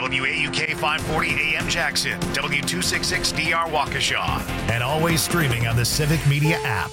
WAUK 540 AM Jackson, W266DR Waukesha, and always streaming on the Civic Media app.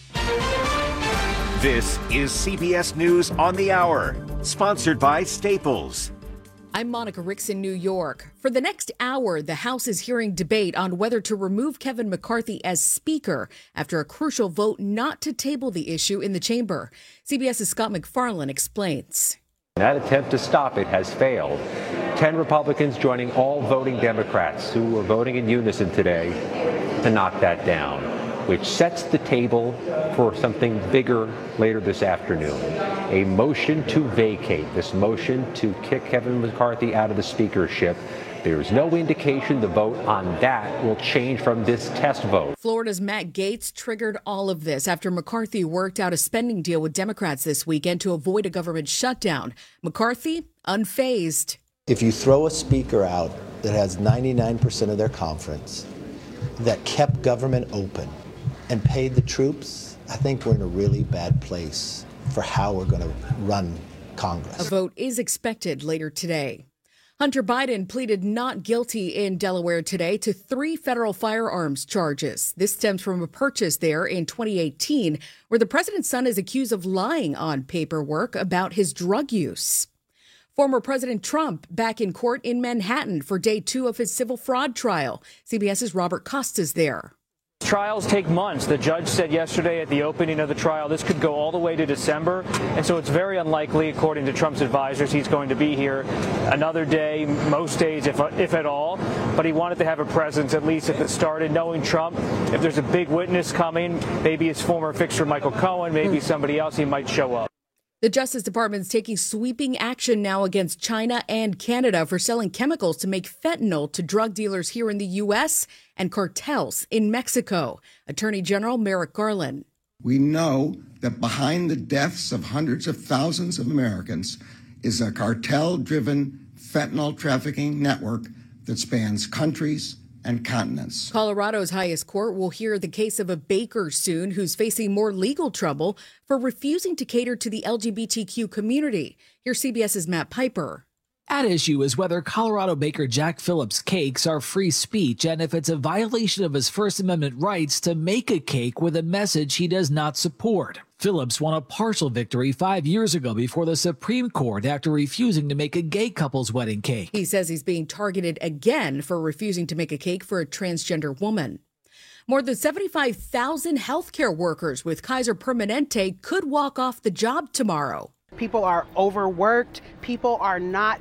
This is CBS News on the Hour, sponsored by Staples. I'm Monica Ricks in New York. For the next hour, the House is hearing debate on whether to remove Kevin McCarthy as Speaker after a crucial vote not to table the issue in the chamber. CBS's Scott MacFarlane explains. That attempt to stop it has failed. 10 Republicans joining all voting Democrats who were voting in unison today to knock that down, which sets the table for something bigger later this afternoon. A motion to vacate, this motion to kick Kevin McCarthy out of the speakership. There is no indication the vote on that will change from this test vote. Florida's Matt Gaetz triggered all of this after McCarthy worked out a spending deal with Democrats this weekend to avoid a government shutdown. McCarthy, unfazed. If you throw a speaker out that has 99% of their conference, that kept government open and paid the troops, I think we're in a really bad place for how we're going to run Congress. A vote is expected later today. Hunter Biden pleaded not guilty in Delaware today to 3 federal firearms charges. This stems from a purchase there in 2018, where the president's son is accused of lying on paperwork about his drug use. Former President Trump back in court in Manhattan for day 2 of his civil fraud trial. CBS's Robert Costa's there. Trials take months. The judge said yesterday at the opening of the trial this could go all the way to December, and so it's very unlikely, according to Trump's advisors, he's going to be here another day, most days, if at all. But he wanted to have a presence at least at the start. And knowing Trump, if there's a big witness coming, maybe his former fixer Michael Cohen, maybe somebody else, he might show up. The Justice Department is taking sweeping action now against China and Canada for selling chemicals to make fentanyl to drug dealers here in the U.S. and cartels in Mexico. Attorney General Merrick Garland. We know that behind the deaths of hundreds of thousands of Americans is a cartel-driven fentanyl trafficking network that spans countries and continents. Colorado's highest court will hear the case of a baker soon who's facing more legal trouble for refusing to cater to the LGBTQ community. Here's CBS's Matt Piper. At issue is whether Colorado baker Jack Phillips' cakes are free speech and if it's a violation of his First Amendment rights to make a cake with a message he does not support. Phillips won a partial victory 5 years ago before the Supreme Court after refusing to make a gay couple's wedding cake. He says he's being targeted again for refusing to make a cake for a transgender woman. More than 75,000 healthcare workers with Kaiser Permanente could walk off the job tomorrow. People are overworked. People are not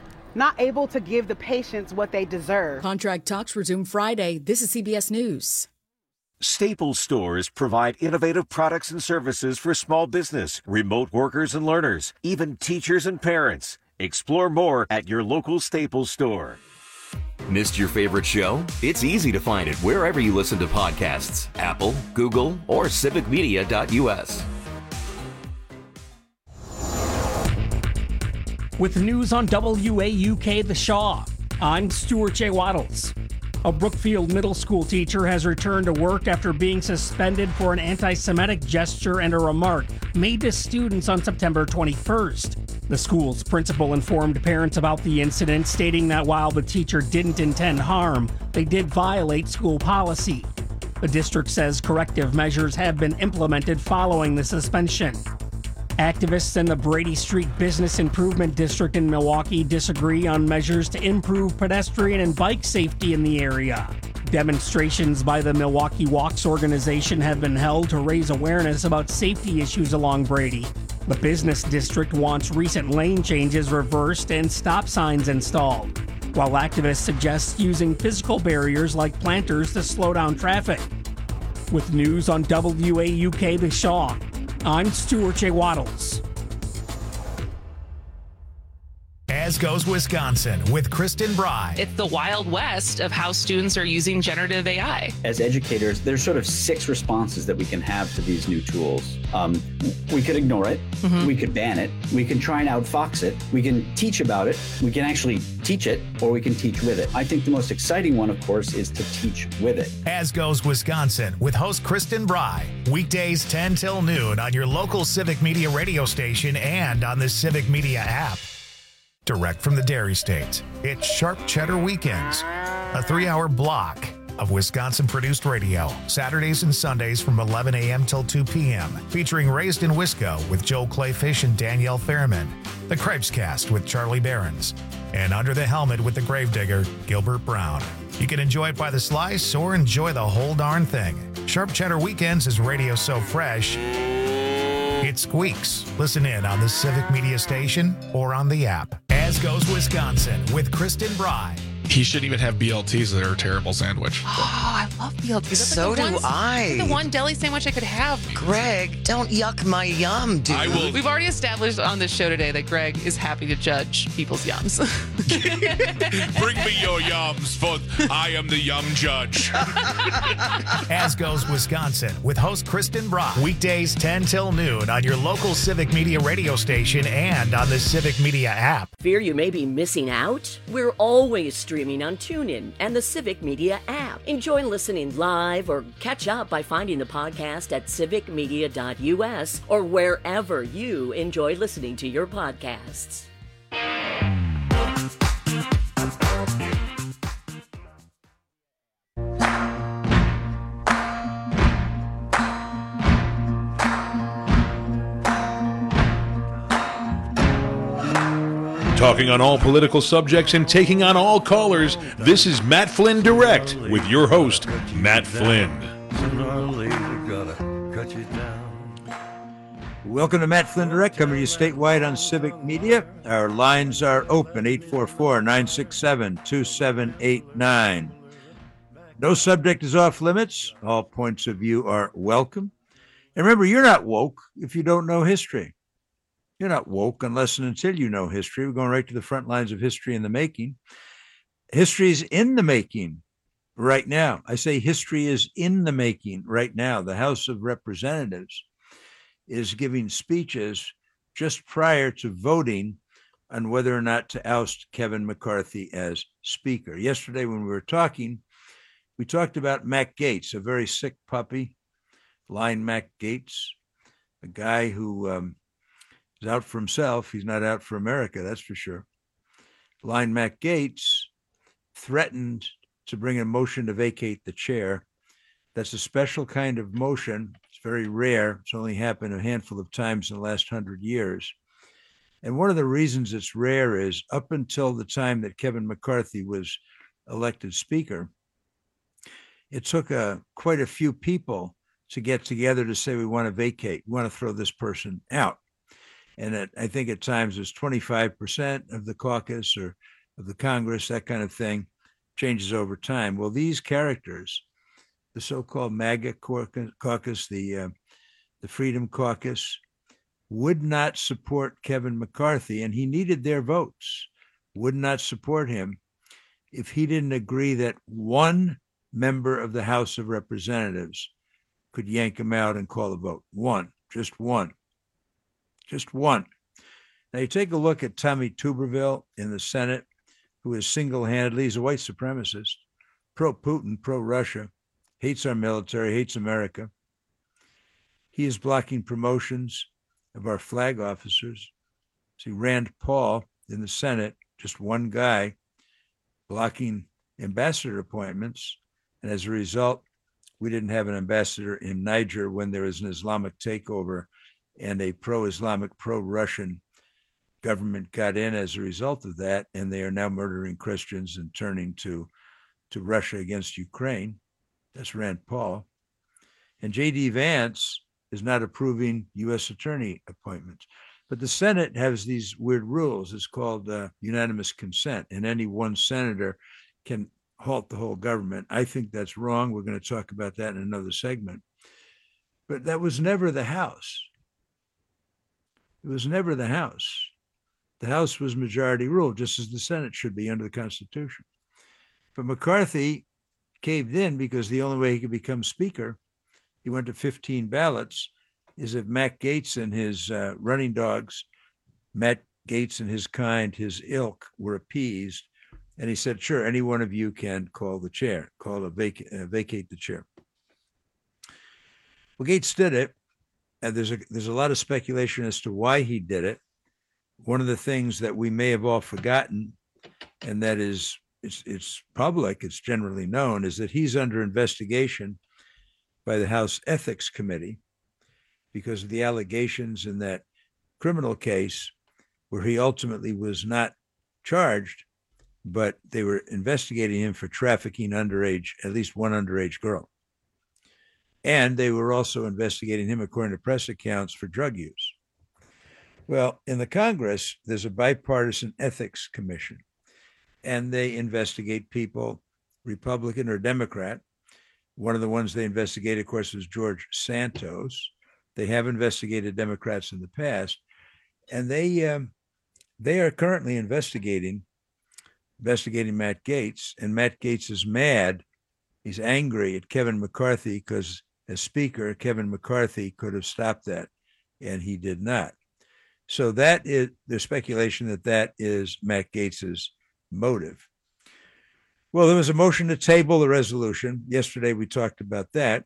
able to give the patients what they deserve. Contract talks resume Friday. This is CBS News. Staples stores provide innovative products and services for small business, remote workers and learners, even teachers and parents. Explore more at your local Staples store. Missed your favorite show? It's easy to find it wherever you listen to podcasts. Apple, Google, or civicmedia.us. With news on WAUK The Shaw, I'm Stuart J. Waddles. A Brookfield middle school teacher has returned to work after being suspended for an anti-Semitic gesture and a remark made to students on September 21st. The school's principal informed parents about the incident, stating that while the teacher didn't intend harm, they did violate school policy. The district says corrective measures have been implemented following the suspension. Activists in the Brady Street Business Improvement District in Milwaukee disagree on measures to improve pedestrian and bike safety in the area. Demonstrations by the Milwaukee Walks organization have been held to raise awareness about safety issues along Brady. The business district wants recent lane changes reversed and stop signs installed, while activists suggest using physical barriers like planters to slow down traffic. With news on WAUK The Shaw, I'm Stuart J. Waddles. As Goes Wisconsin with Kristen Bry. It's the Wild West of how students are using generative AI. As educators, there's sort of 6 responses that we can have to these new tools. We could ignore it. We could ban it. We can try and outfox it. We can teach about it. We can actually teach it, or we can teach with it. I think the most exciting one, of course, is to teach with it. As Goes Wisconsin with host Kristen Bry. Weekdays 10 till noon on your local Civic Media radio station and on the Civic Media app. direct from the Dairy State. It's Sharp Cheddar Weekends, a 3-hour block of Wisconsin-produced radio, Saturdays and Sundays from 11 a.m. till 2 p.m., featuring Raised in Wisco with Joel Clayfish and Danielle Fairman, The Cripescast with Charlie Behrens, and Under the Helmet with the Gravedigger, Gilbert Brown. You can enjoy it by the slice or enjoy the whole darn thing. Sharp Cheddar Weekends is radio so fresh, it squeaks. Listen in on the Civic Media Station or on the app. As Goes Wisconsin with Kristen Bry. He shouldn't even have BLTs. They're a terrible sandwich. Oh, I love BLTs. So do I. The one deli sandwich I could have. Greg, don't yuck my yum, dude. We've already established on this show today that Greg is happy to judge people's yums. Bring me your yums, for I am the yum judge. As Goes Wisconsin with host Kristen Brock. Weekdays 10 till noon on your local Civic Media radio station and on the Civic Media app. Fear you may be missing out? We're always streaming on TuneIn and the Civic Media app. Enjoy listening live or catch up by finding the podcast at civicmedia.us or wherever you enjoy listening to your podcasts. Talking on all political subjects and taking on all callers, this is Matt Flynn Direct with your host, Matt Flynn. Welcome to Matt Flynn Direct, coming to you statewide on Civic Media. Our lines are open, 844-967-2789. No subject is off limits. All points of view are welcome. And remember, you're not woke if you don't know history. You're not woke unless and until you know history. We're going right to the front lines of history in the making. History is in the making right now. I say history is in the making right now. The House of Representatives is giving speeches just prior to voting on whether or not to oust Kevin McCarthy as Speaker. Yesterday when we were talking, we talked about Matt Gaetz, a very sick puppy, blind Matt Gaetz, a guy who is out for himself. He's not out for America, that's for sure. Blind Matt Gaetz threatened to bring a motion to vacate the chair. That's a special kind of motion. It's very rare. It's only happened a handful of times in the last 100 years. And one of the reasons it's rare is up until the time that Kevin McCarthy was elected Speaker, it took quite a few people to get together to say, we want to vacate, we want to throw this person out. And I think at times it was 25% of the caucus or of the Congress, that kind of thing, changes over time. Well, these characters, the so-called MAGA caucus, the Freedom Caucus, would not support Kevin McCarthy, and he needed their votes, would not support him if he didn't agree that one member of the House of Representatives could yank him out and call a vote. One, just one. Just one. Now you take a look at Tommy Tuberville in the Senate, who is single-handedly, he's a white supremacist, pro-Putin, pro-Russia, hates our military, hates America. He is blocking promotions of our flag officers. See, Rand Paul in the Senate, just one guy, blocking ambassador appointments. And as a result, we didn't have an ambassador in Niger when there was an Islamic takeover and a pro-Islamic, pro-Russian government got in as a result of that, and they are now murdering Christians and turning to Russia against Ukraine. That's Rand Paul. And J.D. Vance is not approving U.S. attorney appointments. But the Senate has these weird rules. It's called unanimous consent, and any one senator can halt the whole government. I think that's wrong. We're going to talk about that in another segment. But that was never the House. It was never the House. The House was majority rule, just as the Senate should be under the Constitution. But McCarthy caved in because the only way he could become Speaker, he went to 15 ballots, is if Matt Gaetz and his running dogs, Matt Gaetz and his kind, his ilk, were appeased. And he said, sure, any one of you can call the chair, vacate the chair. Well, Gaetz did it. And there's a lot of speculation as to why he did it. one of the things that we may have all forgotten, and that is, it's public, it's generally known, is that he's under investigation by the House Ethics Committee because of the allegations in that criminal case where he ultimately was not charged, but they were investigating him for trafficking underage, at least one underage girl. And they were also investigating him, according to press accounts, for drug use. Well, in the Congress, there's a bipartisan ethics commission, and they investigate people, Republican or Democrat. One of the ones they investigated, of course, was George Santos. They have investigated Democrats in the past, and they are currently investigating Matt Gaetz, and Matt Gaetz is mad. He's angry at Kevin McCarthy because, as Speaker, Kevin McCarthy could have stopped that, and he did not. So that is the speculation that is Matt Gaetz's motive. Well, there was a motion to table the resolution. Yesterday we talked about that.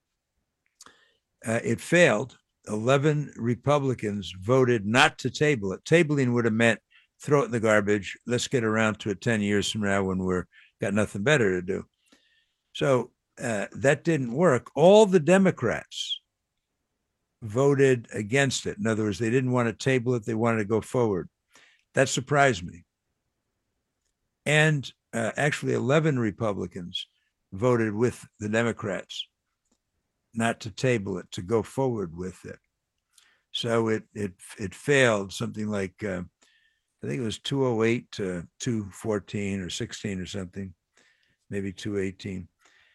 It failed. 11 Republicans voted not to table it. Tabling would have meant throw it in the garbage. Let's get around to it 10 years from now when we're got nothing better to do. So that didn't work. All the Democrats voted against it. In other words, they didn't want to table it. They wanted to go forward. That surprised me. And actually 11 Republicans voted with the Democrats not to table it, to go forward with it. So it failed something like, I think it was 208 to 214 or 16 or something, maybe 218.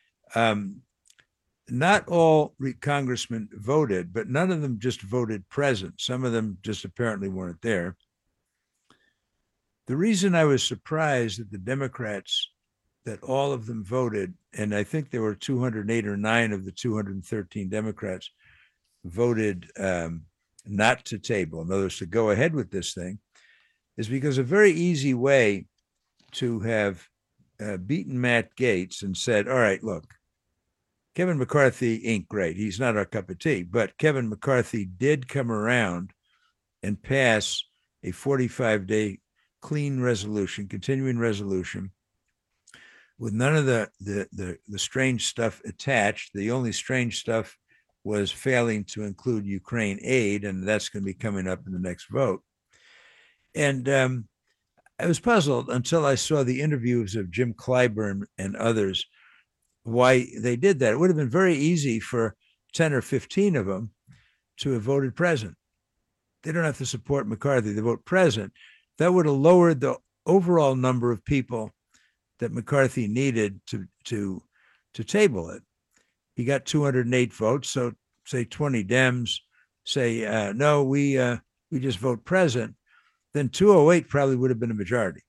Not all congressmen voted, but none of them just voted present. Some of them just apparently weren't there. The reason I was surprised that the Democrats, that all of them voted, and I think there were 208 or 9 of the 213 Democrats voted not to table, in other words, to go ahead with this thing, is because a very easy way to have beaten Matt Gaetz and said, all right, look, Kevin McCarthy ain't great. He's not our cup of tea, but Kevin McCarthy did come around and pass a 45-day clean resolution, continuing resolution, with none of the strange stuff attached. The only strange stuff was failing to include Ukraine aid, and that's going to be coming up in the next vote. And I was puzzled until I saw the interviews of Jim Clyburn and others, why they did that. It would have been very easy for 10 or 15 of them to have voted present. They don't have to support McCarthy. They vote present. That would have lowered the overall number of people that McCarthy needed to table it. He got 208 votes. So say 20 Dems say, no, we just vote present. Then 208 probably would have been a majority.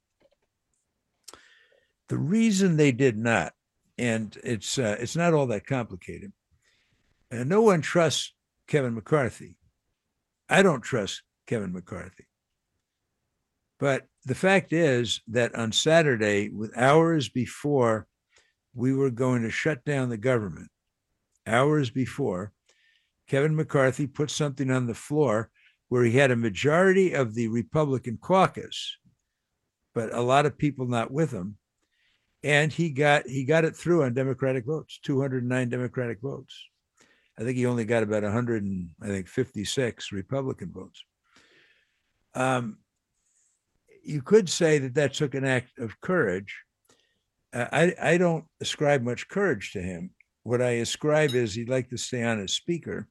The reason they did not, and it's not all that complicated. And no one trusts Kevin McCarthy. I don't trust Kevin McCarthy. But the fact is that on Saturday, with hours before we were going to shut down the government, hours before, Kevin McCarthy put something on the floor where he had a majority of the Republican caucus, but a lot of people not with him. And he got it through on Democratic votes, 209 Democratic votes. I think he only got about 156 Republican votes. You could say that took an act of courage. I don't ascribe much courage to him. What I ascribe is he'd like to stay on as Speaker.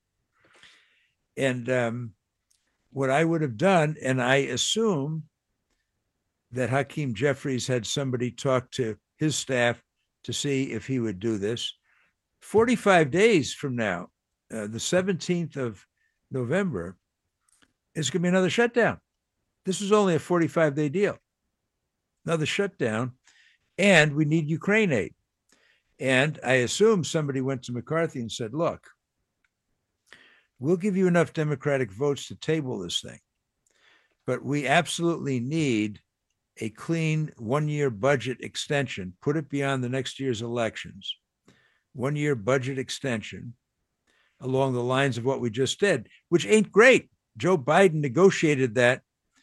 And what I would have done, and I assume that Hakeem Jeffries had somebody talk to his staff to see if he would do this. 45 days from now, the 17th of November, it's going to be another shutdown. This was only a 45-day deal. Another shutdown, and we need Ukraine aid. And I assume somebody went to McCarthy and said, look, we'll give you enough Democratic votes to table this thing, but we absolutely need a clean one-year budget extension, put it beyond the next year's elections, one-year budget extension along the lines of what we just did, which ain't great. Joe Biden negotiated that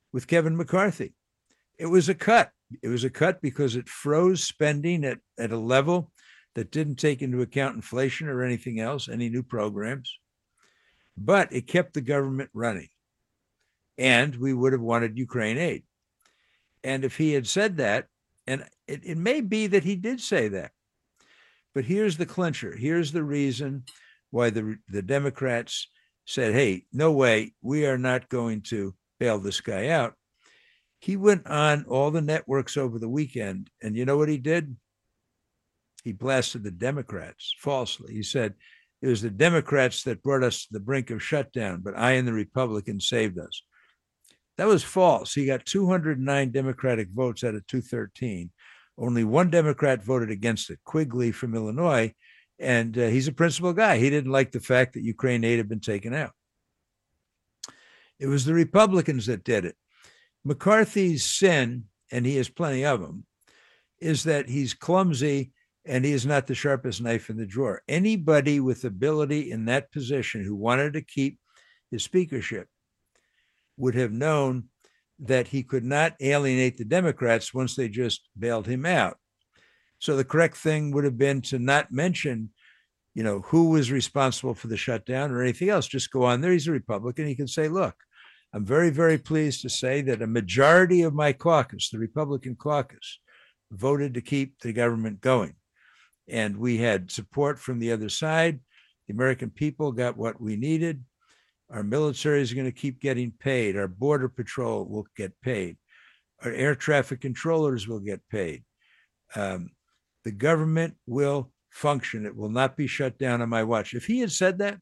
with Kevin McCarthy. It was a cut. It was a cut because it froze spending at a level that didn't take into account inflation or anything else, any new programs. But it kept the government running. And we would have wanted Ukraine aid. And if he had said that, and it may be that he did say that, but here's the clincher. Here's the reason why the Democrats said, hey, no way, we are not going to bail this guy out. He went on all the networks over the weekend, and you know what he did? He blasted the Democrats falsely. He said, it was the Democrats that brought us to the brink of shutdown, but I and the Republicans saved us. That was false. He got 209 Democratic votes out of 213. Only one Democrat voted against it, Quigley from Illinois, and he's a principled guy. He didn't like the fact that Ukraine aid had been taken out. It was the Republicans that did it. McCarthy's sin, and he has plenty of them, is that he's clumsy and he is not the sharpest knife in the drawer. Anybody with ability in that position who wanted to keep his speakership would have known that he could not alienate the Democrats once they just bailed him out. So the correct thing would have been to not mention, who was responsible for the shutdown or anything else. Just go on there. He's a Republican. He can say, look, I'm very, very pleased to say that a majority of my caucus, the Republican caucus, voted to keep the government going. And we had support from the other side. The American people got what we needed. Our military is going to keep getting paid. Our border patrol will get paid. Our air traffic controllers will get paid. The government will function. It will not be shut down on my watch. If he had said that,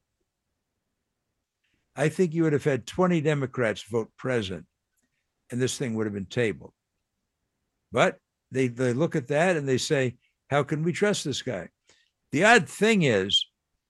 I think you would have had 20 Democrats vote present, and this thing would have been tabled. But they look at that and they say, how can we trust this guy? The odd thing is,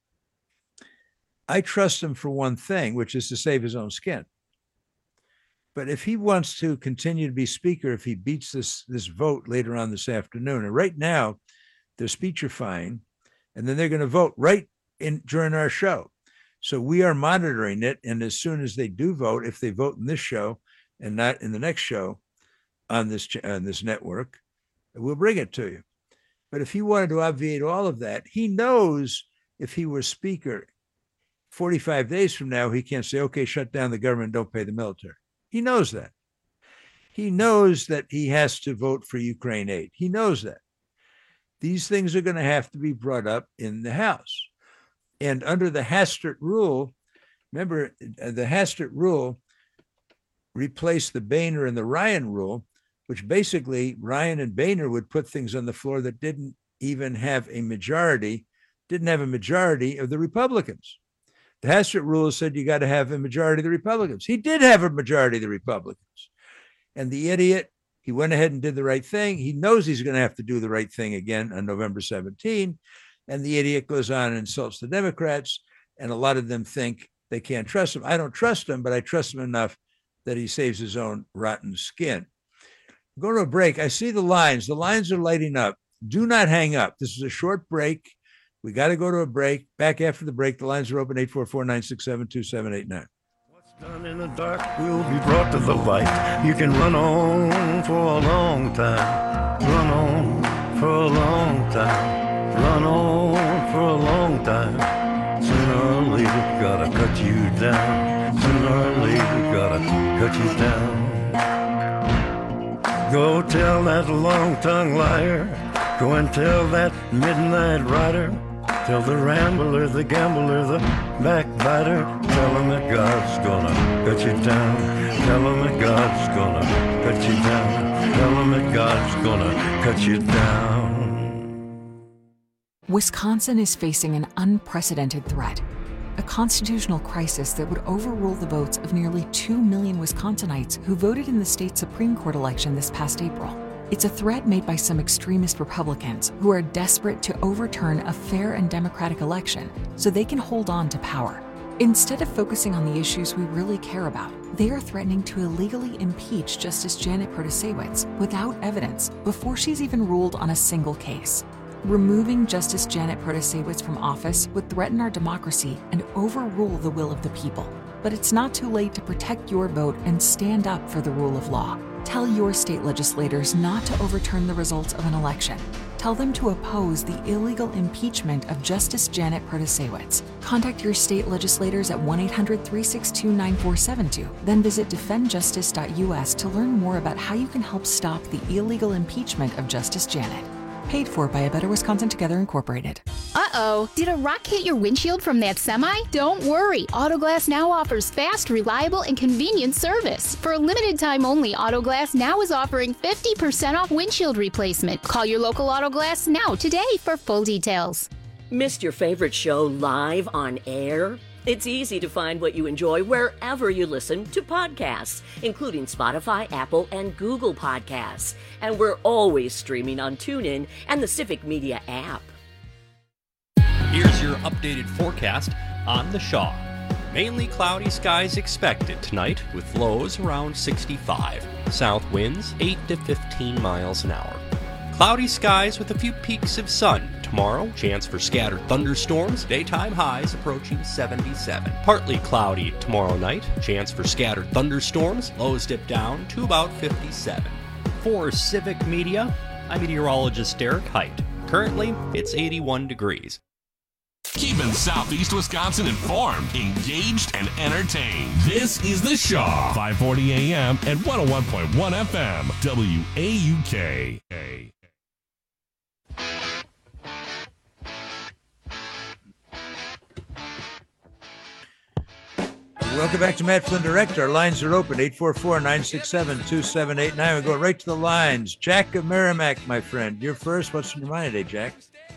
I trust him for one thing, which is to save his own skin. But if he wants to continue to be speaker, if he beats this vote later on this afternoon, and right now they're speechifying, and then they're going to vote during our show. So we are monitoring it. And as soon as they do vote, if they vote in this show and not in the next show on this network, we'll bring it to you. But if he wanted to obviate all of that, he knows if he were speaker 45 days from now, he can't say, okay, shut down the government, don't pay the military. He knows that. He knows that he has to vote for Ukraine aid. He knows that. These things are going to have to be brought up in the House. And under the Hastert rule, remember, the Hastert rule replaced the Boehner and the Ryan rule, which basically Ryan and Boehner would put things on the floor that didn't have a majority of the Republicans. The Hastert rule said you got to have a majority of the Republicans. He did have a majority of the Republicans. And the idiot, he went ahead and did the right thing. He knows he's going to have to do the right thing again on November 17. And the idiot goes on and insults the Democrats. And a lot of them think they can't trust him. I don't trust him, but I trust him enough that he saves his own rotten skin. Go to a break. I see the lines. The lines are lighting up. Do not hang up. This is a short break. We got to go to a break. Back after the break. The lines are open, 844-967-2789. What's done in the dark will be brought to the light. You can run on for a long time. Run on for a long time. Run on for a long time. Sooner or later, gotta cut you down. Sooner or later, gotta cut you down. Go tell that long-tongued liar. Go and tell that midnight rider. Tell the rambler, the gambler, the backbiter. Tell him that God's gonna cut you down. Tell him that God's gonna cut you down. Tell him that God's gonna cut you down. Wisconsin is facing an unprecedented threat. A constitutional crisis that would overrule the votes of nearly 2 million Wisconsinites who voted in the state Supreme Court election this past April. It's a threat made by some extremist Republicans who are desperate to overturn a fair and democratic election so they can hold on to power. Instead of focusing on the issues we really care about, they are threatening to illegally impeach Justice Janet Protasiewicz without evidence before she's even ruled on a single case. Removing Justice Janet Protasiewicz from office would threaten our democracy and overrule the will of the people. But it's not too late to protect your vote and stand up for the rule of law. Tell your state legislators not to overturn the results of an election. Tell them to oppose the illegal impeachment of Justice Janet Protasiewicz. Contact your state legislators at 1-800-362-9472. Then visit defendjustice.us to learn more about how you can help stop the illegal impeachment of Justice Janet. Paid for by A Better Wisconsin Together Incorporated. Uh-oh, did a rock hit your windshield from that semi? Don't worry, Autoglass Now offers fast, reliable, and convenient service. For a limited time only, Autoglass Now is offering 50% off windshield replacement. Call your local Autoglass Now today for full details. Missed your favorite show live on air? It's easy to find what you enjoy wherever you listen to podcasts, including Spotify, Apple, and Google Podcasts. And we're always streaming on TuneIn and the Civic Media app. Here's your updated forecast on the Shaw. Mainly cloudy skies expected tonight with lows around 65. South winds 8 to 15 miles an hour. Cloudy skies with a few peaks of sun. Tomorrow, chance for scattered thunderstorms, daytime highs approaching 77. Partly cloudy tomorrow night, chance for scattered thunderstorms, lows dip down to about 57. For Civic Media, I'm meteorologist Derek Height. Currently, it's 81 degrees. Keeping Southeast Wisconsin informed, engaged, and entertained. This is The Shaw, 540 AM and 101.1 FM, WAUK. Welcome back to Matt Flynn Direct. Our lines are open, 844-967-2789. We're going right to the lines. Jack of Merrimack, my friend. You're first. What's in your mind today, Jack?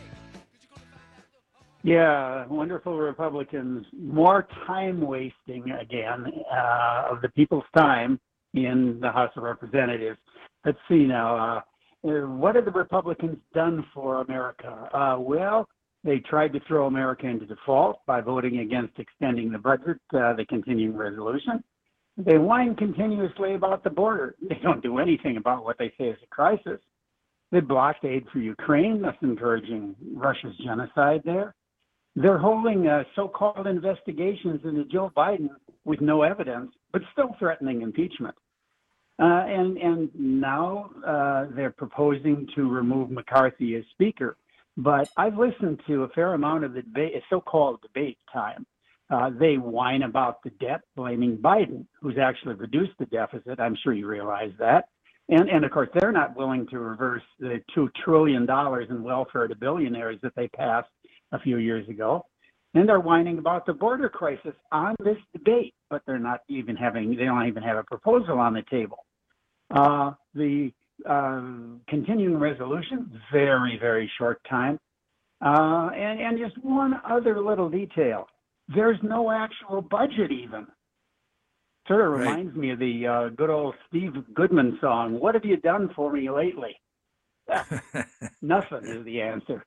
Yeah, wonderful Republicans. More time wasting again of the people's time in the House of Representatives. Let's see now. What have the Republicans done for America? Well, they tried to throw America into default by voting against extending the budget, the continuing resolution. They whine continuously about the border. They don't do anything about what they say is a crisis. They blocked aid for Ukraine, thus encouraging Russia's genocide there. They're holding so-called investigations into Joe Biden with no evidence, but still threatening impeachment. And now they're proposing to remove McCarthy as Speaker. But I've listened to a fair amount of the debate, so-called debate time. They whine about the debt, blaming Biden, who's actually reduced the deficit. I'm sure you realize that. And of course, they're not willing to reverse the $2 trillion in welfare to billionaires that they passed a few years ago. And they're whining about the border crisis on this debate, but they don't even have a proposal on the table. The continuing resolution, very, very short time. And just one other little detail. There's no actual budget even. Sort of reminds me of the good old Steve Goodman song, "What have you done for me lately?" Nothing is the answer.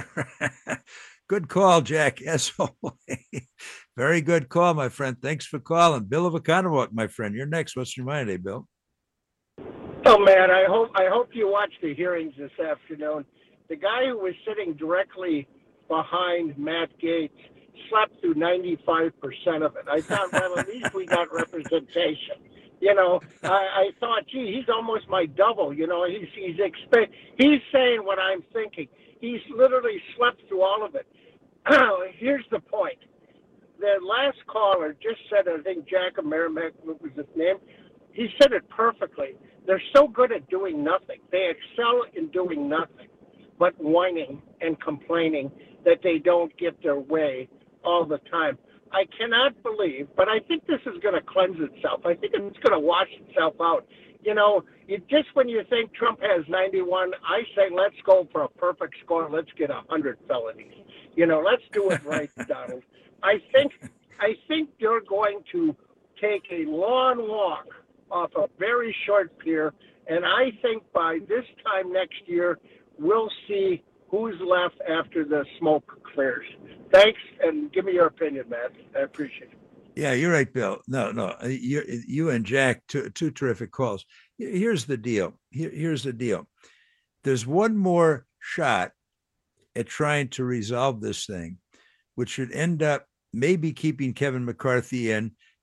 Good call, Jack. As always. Very good call, my friend. Thanks for calling. Bill of Oconomowoc, my friend. You're next. What's your mind today, Bill? Oh, man, I hope you watched the hearings this afternoon. The guy who was sitting directly behind Matt Gaetz slept through 95% of it. I thought, well, at least we got representation. You know, I thought, gee, he's almost my double. You know, he's saying what I'm thinking. He's literally slept through all of it. Here's the point. The last caller just said, I think Jack of Merrimack was his name. He said it perfectly. They're so good at doing nothing. They excel in doing nothing but whining and complaining that they don't get their way all the time. I cannot believe, but I think this is going to cleanse itself. I think it's going to wash itself out. You know, just when you think Trump has 91, I say let's go for a perfect score. Let's get 100 felonies. You know, let's do it right, Donald. I think you're going to take a long walk off a very short pier, and I think by this time next year, we'll see who's left after the smoke clears. Thanks, and give me your opinion, Matt. I appreciate it. Yeah, you're right, Bill. No, you and Jack, two terrific calls. Here's the deal. Here's the deal. There's one more shot at trying to resolve this thing, which should end up maybe keeping Kevin McCarthy in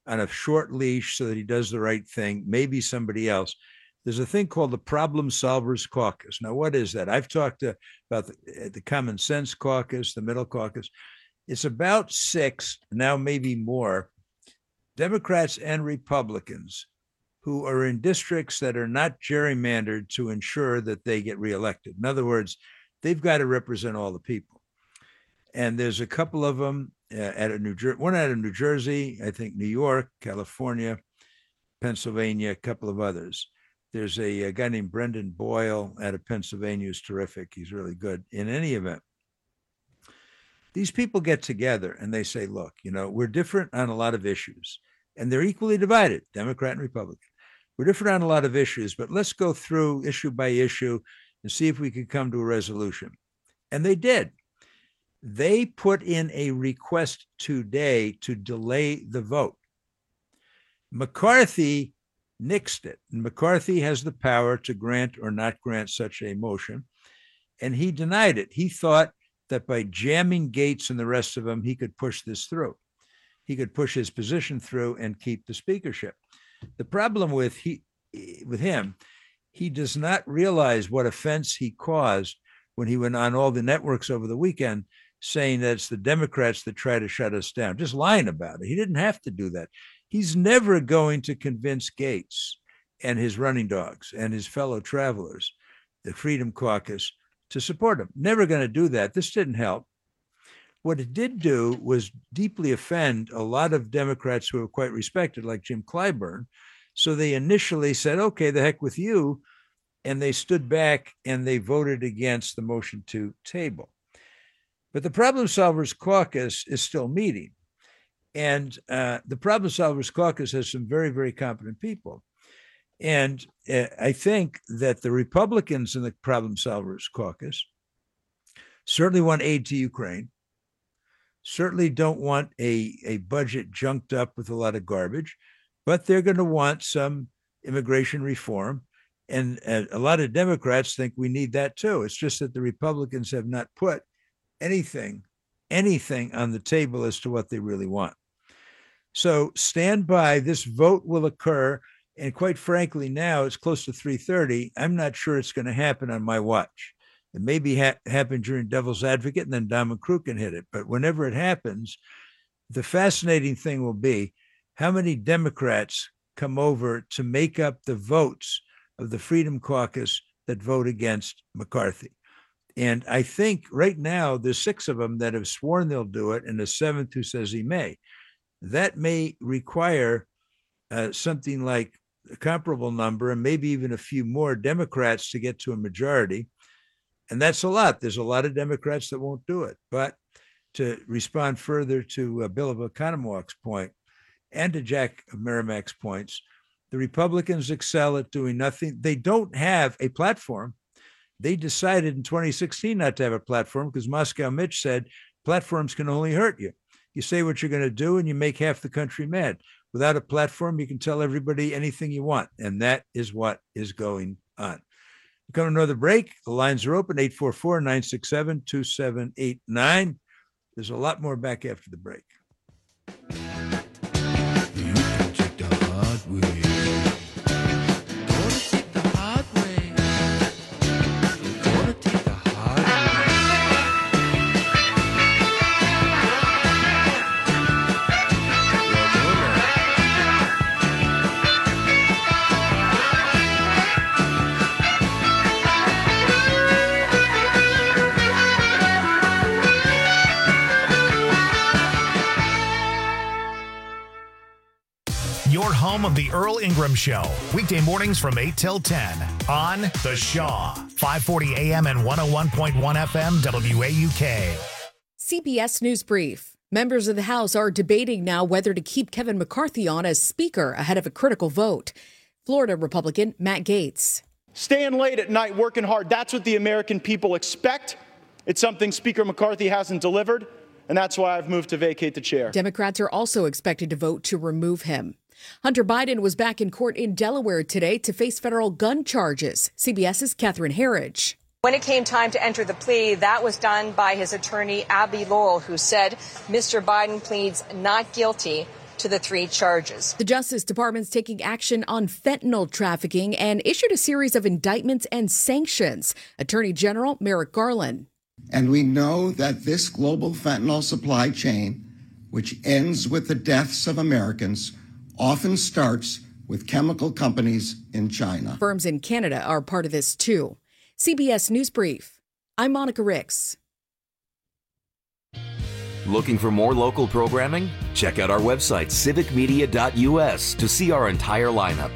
on a short leash so that he does the right thing, maybe somebody else. There's a thing called the Problem Solvers Caucus. Now, what is that? I've talked about the Common Sense Caucus, the Middle Caucus. It's about 6, now maybe more, Democrats and Republicans who are in districts that are not gerrymandered to ensure that they get reelected. In other words, they've got to represent all the people. And there's a couple of them one out of New Jersey, I think New York, California, Pennsylvania, a couple of others. There's a guy named Brendan Boyle out of Pennsylvania who's terrific. He's really good. In any event, these people get together and they say, look, we're different on a lot of issues, and they're equally divided, Democrat and Republican. We're different on a lot of issues, but let's go through issue by issue and see if we could come to a resolution. And they did. They put in a request today to delay the vote. McCarthy nixed it. And McCarthy has the power to grant or not grant such a motion. And he denied it. He thought that by jamming Gaetz and the rest of them, he could push this through. He could push his position through and keep the speakership. The problem with him, he does not realize what offense he caused when he went on all the networks over the weekend saying that it's the Democrats that try to shut us down, just lying about it. He didn't have to do that. He's never going to convince Gaetz and his running dogs and his fellow travelers, the Freedom Caucus, to support him. Never going to do that. This didn't help. What it did do was deeply offend a lot of Democrats who are quite respected, like Jim Clyburn. So they initially said, okay, the heck with you. And they stood back and they voted against the motion to table. But the Problem Solvers Caucus is still meeting. And the Problem Solvers Caucus has some very, very competent people. And I think that the Republicans in the Problem Solvers Caucus certainly want aid to Ukraine, certainly don't want a budget junked up with a lot of garbage, but they're going to want some immigration reform. And a lot of Democrats think we need that too. It's just that the Republicans have not put anything on the table as to what they really want. So stand by. This vote will occur. And quite frankly, now it's close to 3:30. I'm not sure it's going to happen on my watch. It maybe happen during Devil's Advocate, and then Don McCrew can hit it. But whenever it happens, the fascinating thing will be how many Democrats come over to make up the votes of the Freedom Caucus that vote against McCarthy. And I think right now there's 6 of them that have sworn they'll do it, and the 7th who says he may. That may require something like a comparable number and maybe even a few more Democrats to get to a majority. And that's a lot. There's a lot of Democrats that won't do it. But to respond further to Bill of Economowalk's point and to Jack of Merrimack's points, the Republicans excel at doing nothing. They don't have a platform. They decided in 2016 not to have a platform because Moscow Mitch said platforms can only hurt you. You say what you're going to do and you make half the country mad. Without a platform, you can tell everybody anything you want. And that is what is going on. We're coming to another break. The lines are open, 844-967-2789. There's a lot more back after the break. You can take the hard way. Gonna take the hard way. Gonna take the hard way. Your home of the Earl Ingram Show. Weekday mornings from 8 till 10 on The Shaw. 540 AM and 101.1 FM WAUK. CBS News Brief. Members of the House are debating now whether to keep Kevin McCarthy on as Speaker ahead of a critical vote. Florida Republican Matt Gaetz. Staying late at night, working hard, that's what the American people expect. It's something Speaker McCarthy hasn't delivered, and that's why I've moved to vacate the chair. Democrats are also expected to vote to remove him. Hunter Biden was back in court in Delaware today to face federal gun charges. CBS's Catherine Herridge. When it came time to enter the plea, that was done by his attorney, Abby Lowell, who said Mr. Biden pleads not guilty to to the 3 charges. The Justice Department's taking action on fentanyl trafficking and issued a series of indictments and sanctions. Attorney General Merrick Garland. And we know that this global fentanyl supply chain, which ends with the deaths of Americans, often starts with chemical companies in China. Firms in Canada are part of this too. CBS News Brief. I'm Monica Ricks. Looking for more local programming? Check out our website, civicmedia.us, to see our entire lineup.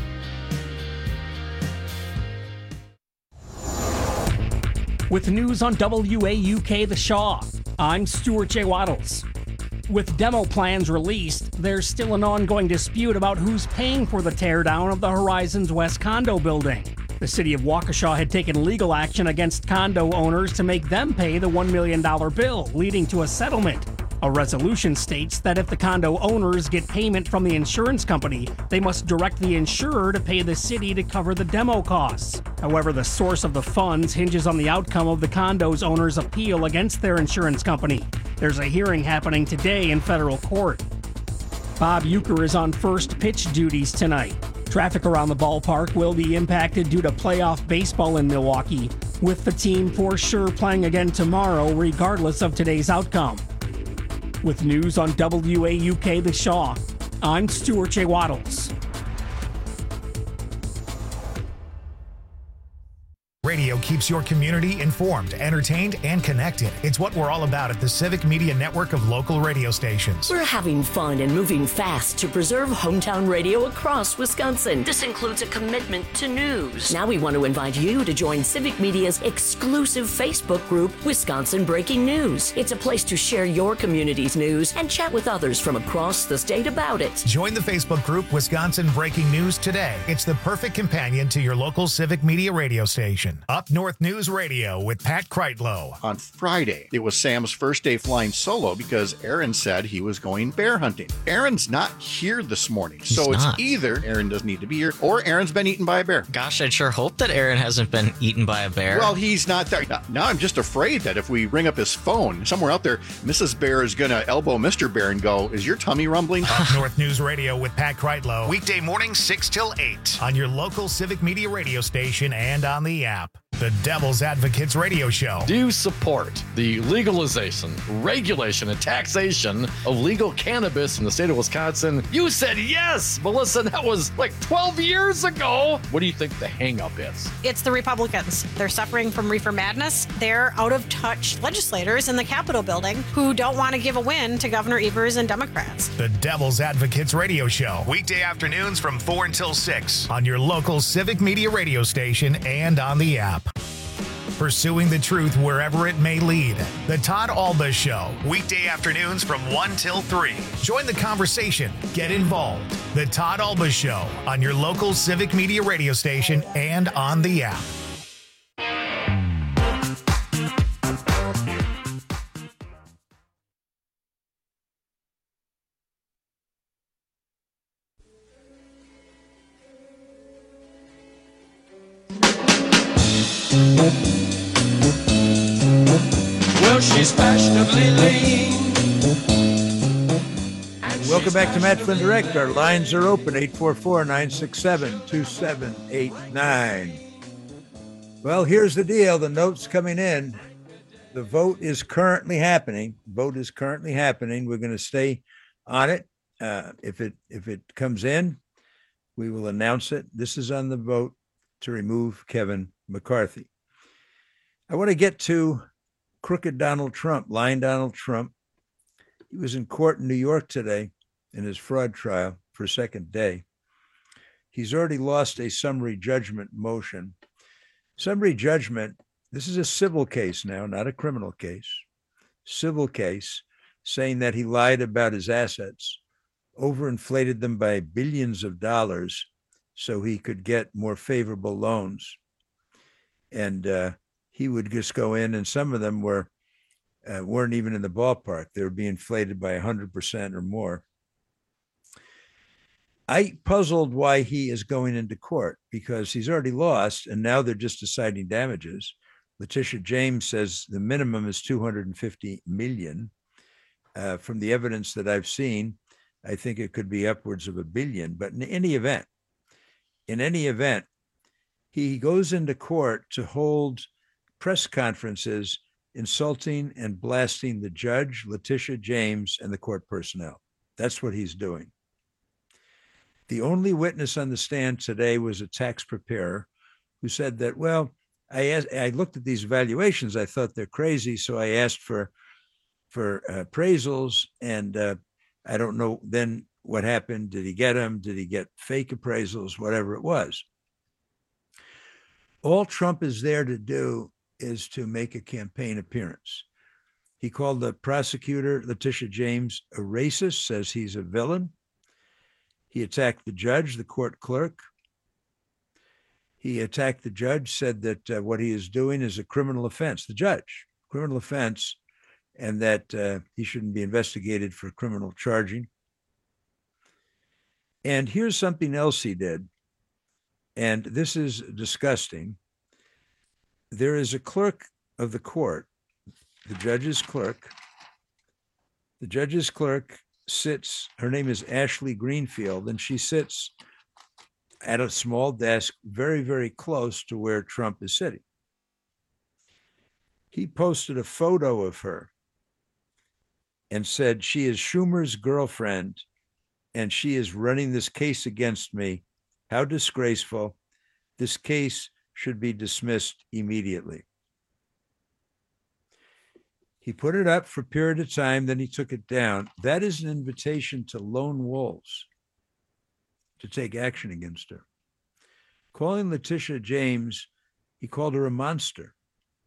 With news on WAUK The Shaw, I'm Stuart J. Waddles. With demo plans released, there's still an ongoing dispute about who's paying for the teardown of the Horizons West condo building. The city of Waukesha had taken legal action against condo owners to make them pay the $1 million bill, leading to a settlement. A resolution states that if the condo owners get payment from the insurance company, they must direct the insurer to pay the city to cover the demo costs. However, the source of the funds hinges on the outcome of the condo's owners' appeal against their insurance company. There's a hearing happening today in federal court. Bob Uecker is on first pitch duties tonight. Traffic around the ballpark will be impacted due to playoff baseball in Milwaukee, with the team for sure playing again tomorrow regardless of today's outcome. With news on WAUK The Shaw, I'm Stuart J. Waddles. Radio keeps your community informed, entertained, and connected. It's what we're all about at the Civic Media Network of local radio stations. We're having fun and moving fast to preserve hometown radio across Wisconsin. This includes a commitment to news. Now we want to invite you to join Civic Media's exclusive Facebook group, Wisconsin Breaking News. It's a place to share your community's news and chat with others from across the state about it. Join the Facebook group Wisconsin Breaking News today. It's the perfect companion to your local Civic Media radio station. Up North News Radio with Pat Kreitlow. On Friday, it was Sam's first day flying solo because Aaron said he was going bear hunting. Aaron's not here this morning, so it's either Aaron doesn't need to be here or Aaron's been eaten by a bear. Gosh, I'd sure hope that Aaron hasn't been eaten by a bear. Well, he's not there. Now I'm just afraid that if we ring up his phone, somewhere out there, Mrs. Bear is going to elbow Mr. Bear and go, "Is your tummy rumbling?" Up North News Radio with Pat Kreitlow. Weekday mornings 6 till 8 on your local Civic Media radio station and on the app. The Devil's Advocates Radio Show. Do you support the legalization, regulation, and taxation of legal cannabis in the state of Wisconsin? You said yes, Melissa. That was like 12 years ago. What do you think the hang-up is? It's the Republicans. They're suffering from reefer madness. They're out-of-touch legislators in the Capitol building who don't want to give a win to Governor Evers and Democrats. The Devil's Advocates Radio Show. Weekday afternoons from 4 until 6 on your local Civic Media radio station and on the app. Pursuing the truth wherever it may lead. The Todd Alba Show. Weekday afternoons from 1 till 3. Join the conversation. Get involved. The Todd Alba Show on your local Civic Media radio station and on the app. Well, she's fashionably lean. Welcome back to Matt Flynn Direct. Our lines are open, 844-967-2789. Well, here's the deal. The note's coming in. The vote is currently happening. We're going to stay on it. If it comes in, we will announce it. This is on the vote to remove Kevin McCarthy. I want to get to crooked Donald Trump, lying Donald Trump. He was in court in New York today in his fraud trial for a second day. He's already lost a summary judgment motion. Summary judgment, this is a civil case now, not a criminal case. Civil case saying that he lied about his assets, overinflated them by billions of dollars so he could get more favorable loans. And he would just go in, and some of them weren't even in the ballpark. They were being inflated by 100% or more. I puzzled why he is going into court, because he's already lost, and now they're just deciding damages. Letitia James says the minimum is $250 million. From the evidence that I've seen, I think it could be upwards of $1 billion. But in any event, he goes into court to hold press conferences insulting and blasting the judge, Letitia James, and the court personnel. That's what he's doing. The only witness on the stand today was a tax preparer who said that, well, I looked at these valuations. I thought they're crazy. So I asked for appraisals, and I don't know then what happened. Did he get them? Did he get fake appraisals? Whatever it was. All Trump is there to do is to make a campaign appearance. He called the prosecutor, Letitia James, a racist, says he's a villain. He attacked the judge, the court clerk. He attacked the judge, said that what he is doing is a criminal offense, the judge, criminal offense, and that he shouldn't be investigated for criminal charging. And here's something else he did, and this is disgusting. There is a clerk of the court, the judge's clerk. The judge's clerk sits, her name is Ashley Greenfield, and she sits at a small desk very, very close to where Trump is sitting. He posted a photo of her and said, she is Schumer's girlfriend, and she is running this case against me. How disgraceful. This case should be dismissed immediately. He put it up for a period of time, then he took it down. That is an invitation to lone wolves to take action against her. Calling Letitia James, he called her a monster.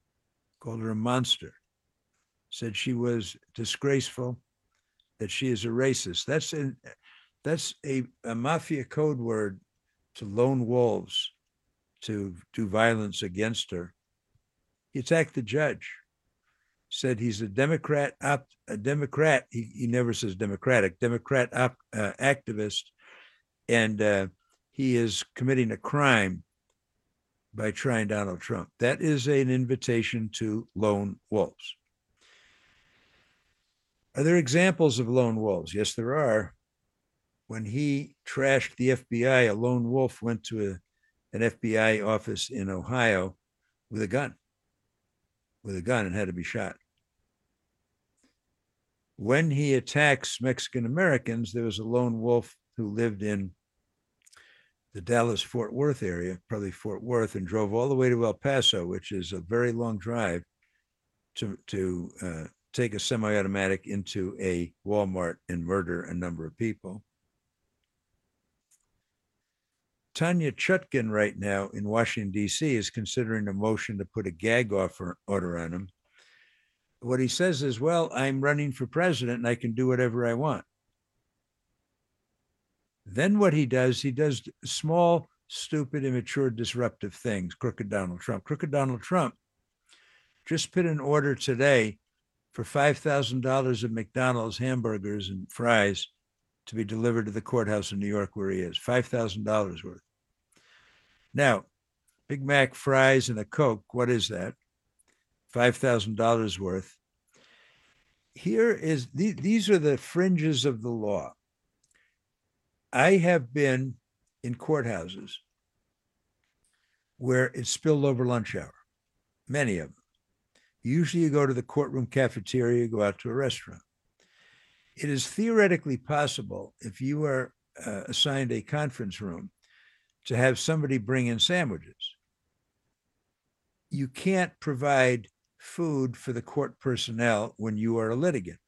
Said she was disgraceful, that she is a racist. That's a mafia code word to lone wolves to do violence against her. He attacked the judge, said he's a Democrat, he never says Democratic, activist, and he is committing a crime by trying Donald Trump. That is an invitation to lone wolves. Are there examples of lone wolves? Yes, there are. When he trashed the FBI, a lone wolf went to an FBI office in Ohio with a gun and had to be shot. When he attacks Mexican Americans, there was a lone wolf who lived in the Dallas-Fort Worth area, probably Fort Worth, and drove all the way to El Paso, which is a very long drive, to take a semi-automatic into a Walmart and murder a number of people. Tanya Chutkan right now in Washington, D.C. is considering a motion to put a gag order on him. What he says is, well, I'm running for president and I can do whatever I want. Then what he does small, stupid, immature, disruptive things. Crooked Donald Trump. Crooked Donald Trump just put an order today for $5,000 of McDonald's hamburgers and fries to be delivered to the courthouse in New York where he is. $5,000 worth. Now, Big Mac, fries, and a Coke, what is that? $5,000 worth. These are the fringes of the law. I have been in courthouses where it's spilled over lunch hour, many of them. Usually you go to the courtroom cafeteria, you go out to a restaurant. It is theoretically possible, if you are assigned a conference room, to have somebody bring in sandwiches. You can't provide food for the court personnel when you are a litigant.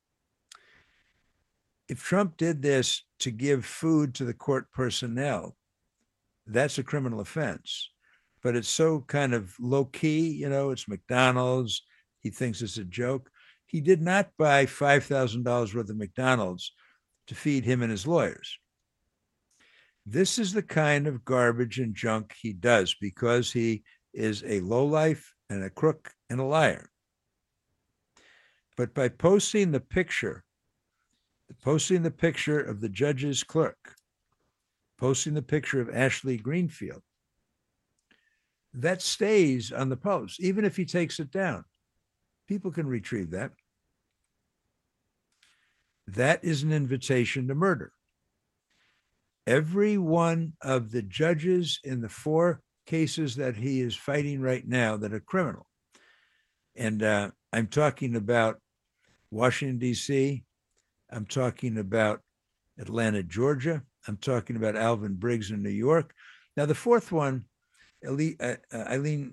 If Trump did this to give food to the court personnel, that's a criminal offense. But it's so kind of low key, it's McDonald's. He thinks it's a joke. He did not buy $5,000 worth of McDonald's to feed him and his lawyers. This is the kind of garbage and junk he does because he is a lowlife and a crook and a liar. But by posting the picture of the judge's clerk, posting the picture of Ashley Greenfield, that stays on the post, even if he takes it down. People can retrieve that. That is an invitation to murder. Every one of the judges in the 4 cases that he is fighting right now that are criminal, and I'm talking about Washington, D.C., I'm talking about Atlanta, Georgia, I'm talking about Alvin Briggs in New York. Now, the 4th one, Eileen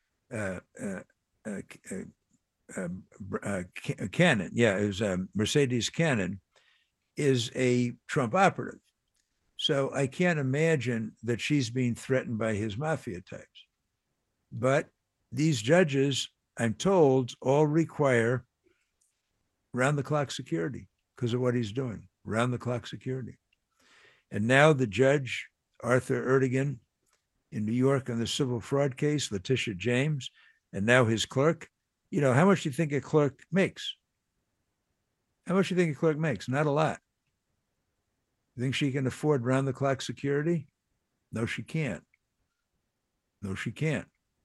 Cannon, it was Mercedes Cannon, is a Trump operative. So I can't imagine that she's being threatened by his mafia types. But these judges, I'm told, all require round-the-clock security because of what he's doing, round-the-clock security. And now the judge, Arthur Erdogan, in New York on the civil fraud case, Letitia James, and now his clerk. You know, how much do you think a clerk makes? How much do you think a clerk makes? Not a lot. You think she can afford round-the-clock security? No, she can't. No, she can't.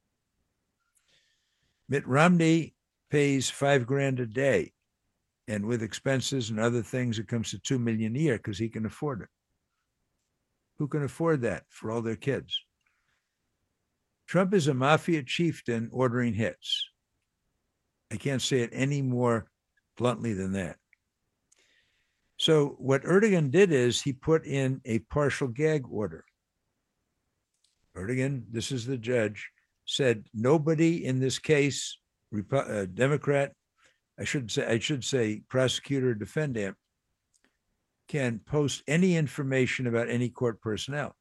Mitt Romney pays $5,000 a day, and with expenses and other things, it comes to $2 million a year because he can afford it. Who can afford that for all their kids? Trump is a mafia chieftain ordering hits. I can't say it any more bluntly than that. So what Erdogan did is he put in a partial gag order. Erdogan, this is the judge, said nobody in this case, Democrat, I should say prosecutor or defendant, can post any information about any court personnel.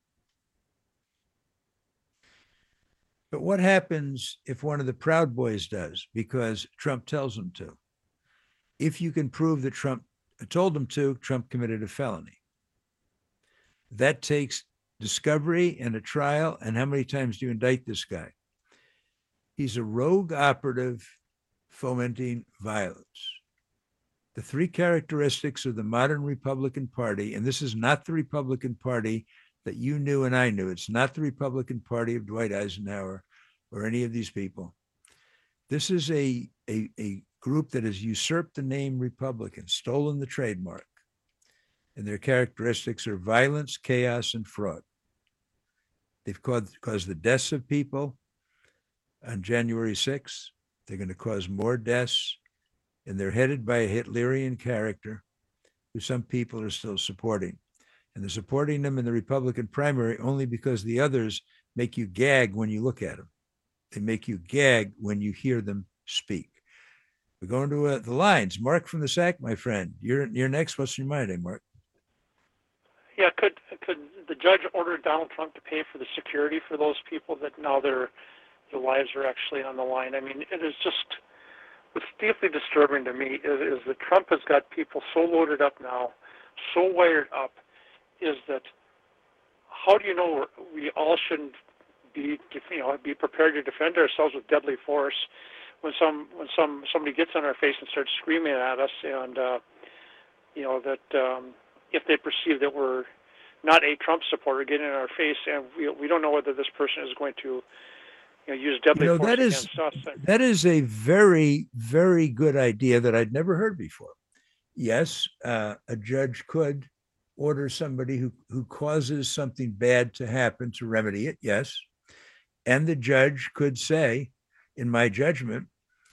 But what happens if one of the Proud Boys does because Trump tells them to? If you can prove that Trump told them to, Trump committed a felony. That takes discovery and a trial. And how many times do you indict this guy? He's a rogue operative fomenting violence. The 3 characteristics of the modern Republican Party, and this is not the Republican Party that you knew and I knew. It's not the Republican Party of Dwight Eisenhower or any of these people. This is a group that has usurped the name Republican, stolen the trademark. And their characteristics are violence, chaos, and fraud. They've caused the deaths of people on January 6th. They're going to cause more deaths. And they're headed by a Hitlerian character who some people are still supporting. And they're supporting them in the Republican primary only because the others make you gag when you look at them. They make you gag when you hear them speak. We're going to the lines. Mark from the SAC, my friend. You're next. What's in your mind, Mark? Yeah, could the judge order Donald Trump to pay for the security for those people that now their lives are actually on the line? I mean, it is just, what's deeply disturbing to me is that Trump has got people so loaded up now, so wired up, is that how do you know we all shouldn't be prepared to defend ourselves with deadly force when somebody gets on our face and starts screaming at us, and if they perceive that we're not a Trump supporter getting in our face, and we don't know whether this person is going to use deadly force against us. That is a very, very good idea that I'd never heard before. Yes, a judge could order somebody who causes something bad to happen to remedy it, yes. And the judge could say, in my judgment,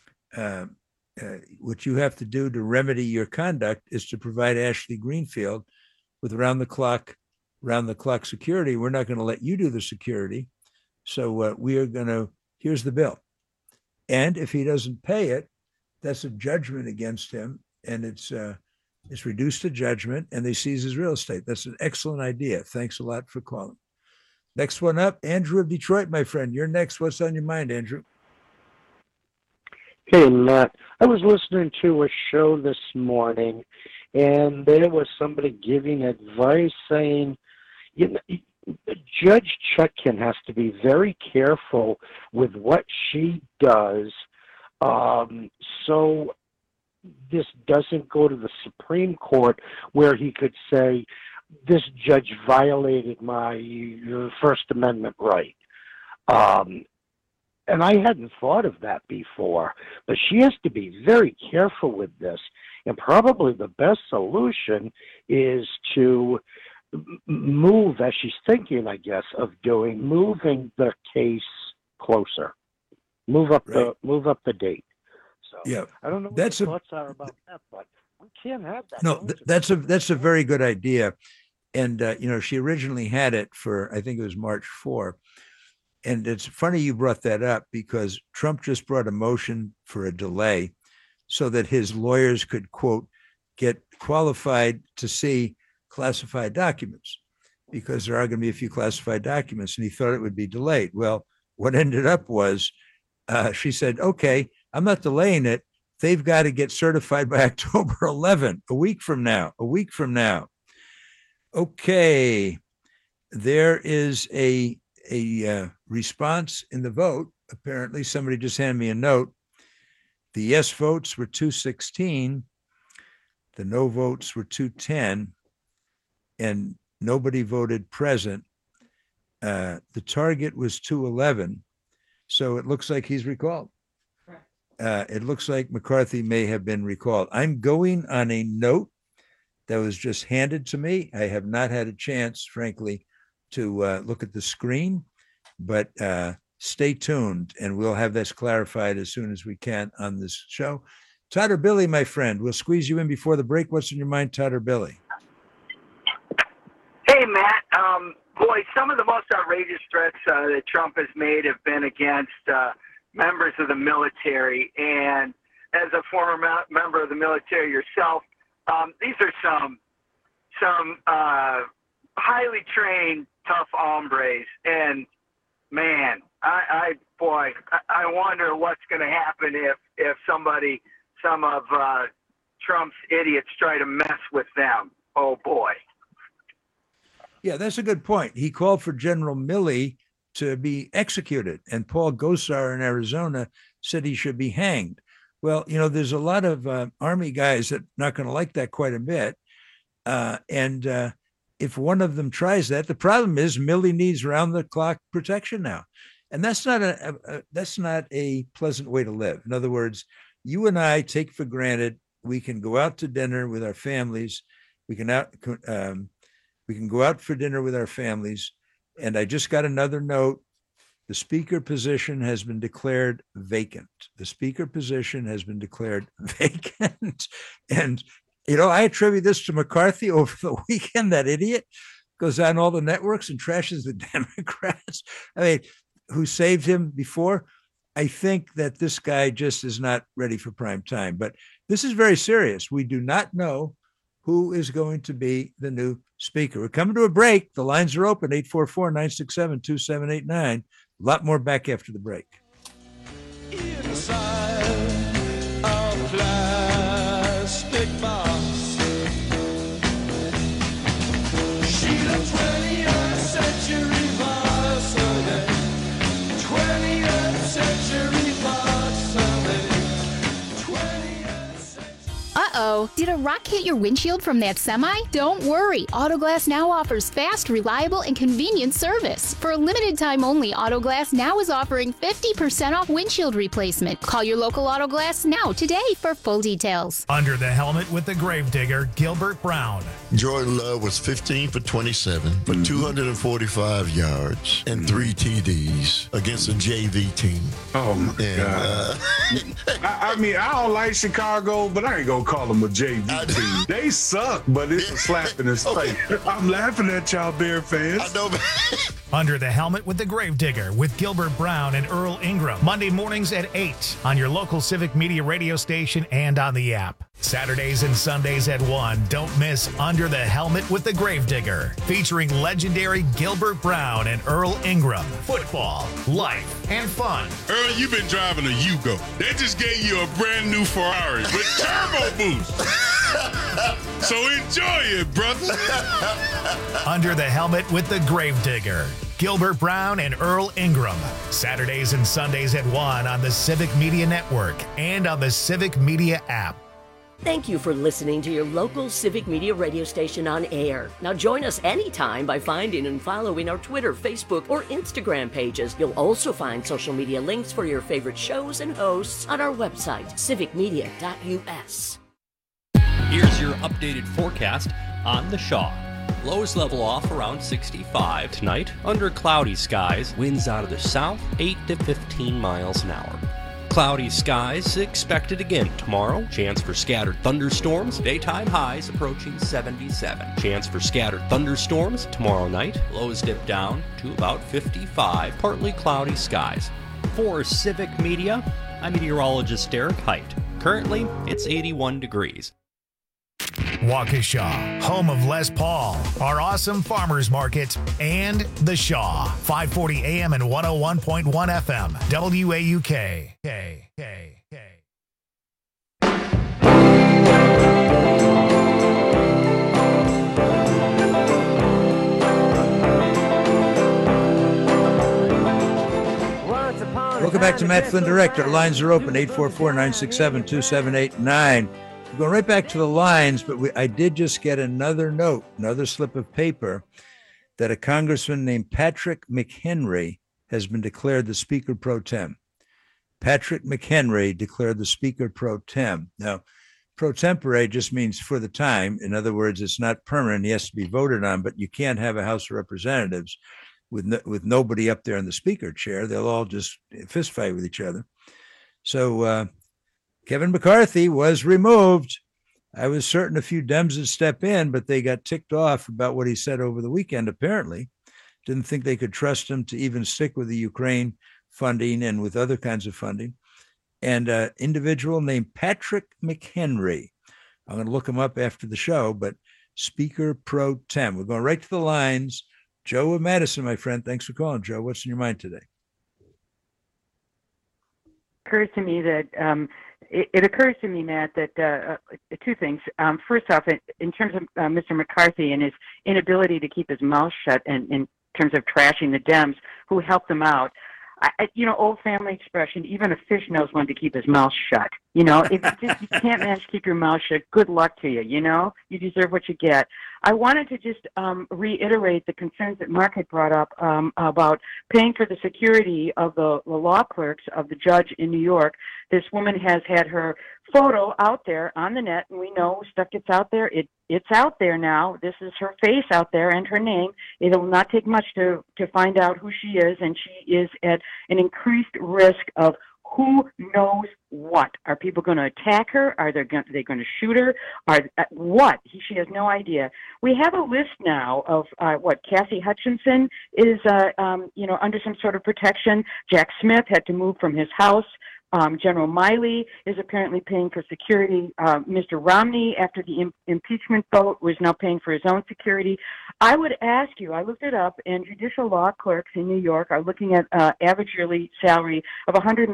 what you have to do to remedy your conduct is to provide Ashley Greenfield with round-the-clock security. We're not going to let you do the security. So we are going to, here's the bill. And if he doesn't pay it, that's a judgment against him. And it's reduced to judgment, and they seize his real estate. That's an excellent idea. Thanks a lot for calling. Next one up, Andrew of Detroit, my friend. You're next. What's on your mind, Andrew? Hey, Matt. I was listening to a show this morning, and there was somebody giving advice saying, Judge Chutkan has to be very careful with what she does so this doesn't go to the Supreme Court where he could say, this judge violated my First Amendment right. And I hadn't thought of that before, but she has to be very careful with this. And probably the best solution is to move, as she's thinking, I guess, of doing, moving the case closer, move up the date. So yeah, I don't know what your thoughts are about that, but we can't have that. No, that's a very good idea. And she originally had it for, I think it was March 4. And it's funny you brought that up, because Trump just brought a motion for a delay so that his lawyers could, quote, get qualified to see classified documents, because there are going to be a few classified documents, and he thought it would be delayed. Well, what ended up was she said, okay, I'm not delaying it. They've got to get certified by October 11, a week from now. Okay, there is a response in the vote. Apparently, somebody just handed me a note. The yes votes were 216. The no votes were 210. And nobody voted present. The target was 211. So it looks like he's recalled. It looks like McCarthy may have been recalled. I'm going on a note that was just handed to me. I have not had a chance, frankly, to look at the screen, but stay tuned, and we'll have this clarified as soon as we can on this show. Todd or Billy, my friend, we'll squeeze you in before the break. What's in your mind, Todd or Billy? Hey, Matt. Boy, some of the most outrageous threats that Trump has made have been against members of the military. And as a former member of the military yourself, these are some highly trained, tough hombres. And man, I wonder what's going to happen if some of Trump's idiots try to mess with them. Oh boy. Yeah, that's a good point. He called for General Milley to be executed, and Paul Gosar in Arizona said he should be hanged. Well, there's a lot of Army guys that are not going to like that quite a bit. And if one of them tries that, the problem is Milley needs round-the-clock protection now. And that's not a pleasant way to live. In other words, you and I take for granted we can go out to dinner with our families. We can go out for dinner with our families. And I just got another note. The speaker position has been declared vacant. And, I attribute this to McCarthy over the weekend. That idiot goes on all the networks and trashes the Democrats. I mean, who saved him before? I think that this guy just is not ready for prime time. But this is very serious. We do not know who is going to be the new speaker. We're coming to a break. The lines are open, 844-967-2789. A lot more back after the break. Inside a plastic box, she the 20th century porcelain, 20th century porcelain, 20th century. Uh-oh, did a rock hit your windshield from that semi? Don't worry, Autoglass Now offers fast, reliable, and convenient service. For a limited time only, Autoglass Now is offering 50% off windshield replacement. Call your local Autoglass Now today for full details. Under the helmet with the gravedigger, Gilbert Brown. Jordan Love was 15 for 27 for 245 yards and 3 TDs against a JV team. Oh, my God. I mean, I don't like Chicago, but I ain't going to call them a JV team. They suck, but it's a slap in his face. I'm laughing at y'all Bear fans. I know, man. Under the helmet with the gravedigger with Gilbert Brown and Earl Ingram. Monday mornings at 8 on your local Civic Media radio station and on the app. Saturdays and Sundays at 1. Don't miss Under the Helmet with the Gravedigger, featuring legendary Gilbert Brown and Earl Ingram. Football, life, and fun. Earl, you've been driving a Yugo. They just gave you a brand new Ferrari with turbo boost. So enjoy it, brother. Under the Helmet with the Gravedigger. Gilbert Brown and Earl Ingram. Saturdays and Sundays at 1 on the Civic Media Network and on the Civic Media app. Thank you for listening to your local Civic Media radio station on air. Now join us anytime by finding and following our Twitter, Facebook, or Instagram pages. You'll also find social media links for your favorite shows and hosts on our website, civicmedia.us. Here's your updated forecast on the Shaw. Lows level off around 65 tonight. Under cloudy skies, winds out of the south, 8 to 15 miles an hour. Cloudy skies expected again tomorrow. Chance for scattered thunderstorms. Daytime highs approaching 77. Chance for scattered thunderstorms tomorrow night. Lows dip down to about 55. Partly cloudy skies. For Civic Media, I'm meteorologist Derek Height. Currently, it's 81 degrees. Waukesha, home of Les Paul, our awesome farmers market, and The Shaw, 540 AM and 101.1 FM, WAUK. Welcome back to Matt Flynn Direct. Our lines are open, 844-967-2789. We're going right back to the lines, but I did just get another note, another slip of paper, that a congressman named Patrick McHenry has been declared the Speaker Pro Tem. Patrick McHenry declared the Speaker Pro Tem. Now, pro tempore just means for the time. In other words, it's not permanent. He has to be voted on, but you can't have a House of Representatives with nobody up there in the Speaker chair. They'll all just fist fight with each other. So Kevin McCarthy was removed. I was certain a few Dems would step in, but they got ticked off about what he said over the weekend, apparently. Didn't think they could trust him to even stick with the Ukraine funding and with other kinds of funding. And an individual named Patrick McHenry. I'm going to look him up after the show, but Speaker Pro Tem. We're going right to the lines. Joe of Madison, my friend. Thanks for calling, Joe. What's in your mind today? Occurs to me that it occurs to me, Matt, that two things. First off, in terms of Mr. McCarthy and his inability to keep his mouth shut, and in terms of trashing the Dems who helped him out, old family expression, even a fish knows when to keep his mouth shut. If you can't manage to keep your mouth shut, good luck to you. You deserve what you get. I wanted to just reiterate the concerns that Mark had brought up about paying for the security of the law clerks of the judge in New York. This woman has had her photo out there on the net, and we know stuff gets out there. It's out there now. This is her face out there and her name. It will not take much to find out who she is, and she is at an increased risk of who knows what. Are people going to attack her? Are they going to shoot her? What? She has no idea. We have a list now of Cassie Hutchinson is under some sort of protection. Jack Smith had to move from his house. General Miley is apparently paying for security. Mr. Romney, after the impeachment vote, was now paying for his own security. I would ask you, I looked it up, and judicial law clerks in New York are looking at average yearly salary of